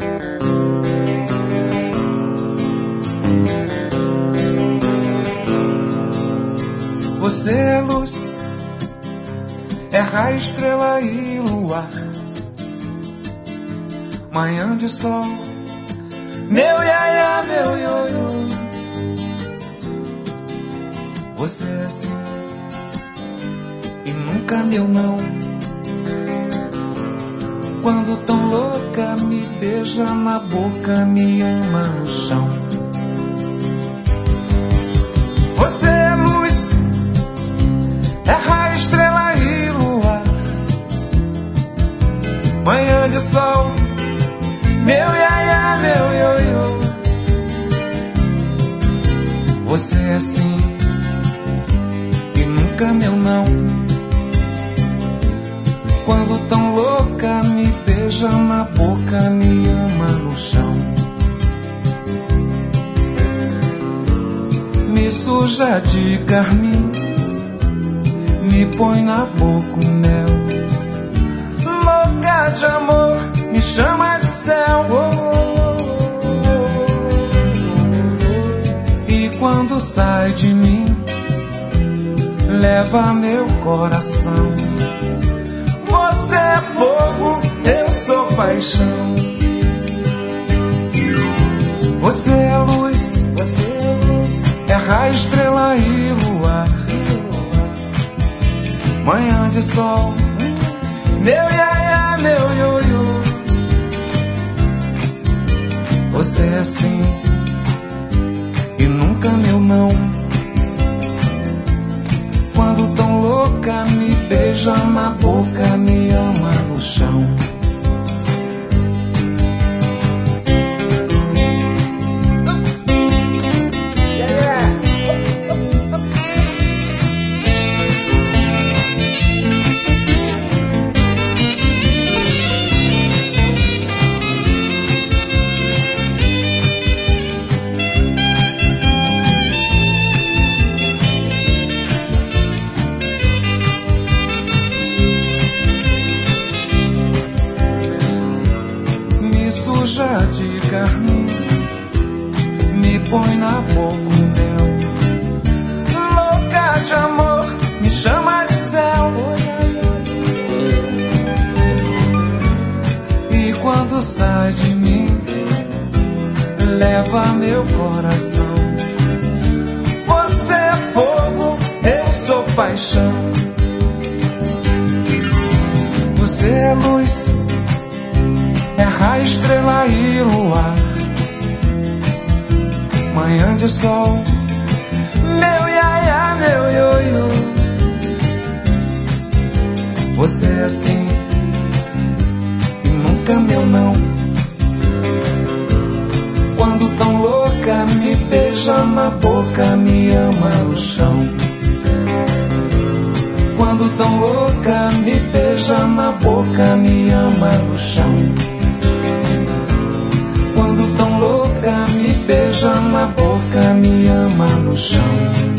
Você é luz, é raio, estrela e luar, manhã de sol, meu iaiá, meu ioiô. Você é assim e nunca meu não. Quando tão louca me beija na boca, me ama no chão. Você é luz, é raio, estrela e luar, manhã de sol, meu iaiá, meu ioiô. Você é assim e nunca meu não. Quando tão louca me beija na boca, me ama no chão. Me suja de carmim, me põe na boca o mel. Louca de amor, me chama de céu. E quando sai de mim, leva meu coração. Você é fogo, eu sou paixão. Você é luz, é raio, estrela e luar, manhã de sol, meu iaiá, meu ioiô. Você é assim e nunca meu não. Quando tão louca me beija na boca, me ama no chão. Suja de carmim, me põe na boca o mel. Louca de amor, me chama de céu. E quando sai de mim, leva meu coração. Você é fogo, eu sou paixão. Você é luz, é raio, estrela e luar, manhã de sol, meu iaiá, meu ioiô. Você é assim e nunca meu não. Quando tão louca me beija na boca, me ama no chão. Quando tão louca me beija na boca, me ama no chão. Quando tão louca me beija na boca, me ama no chão.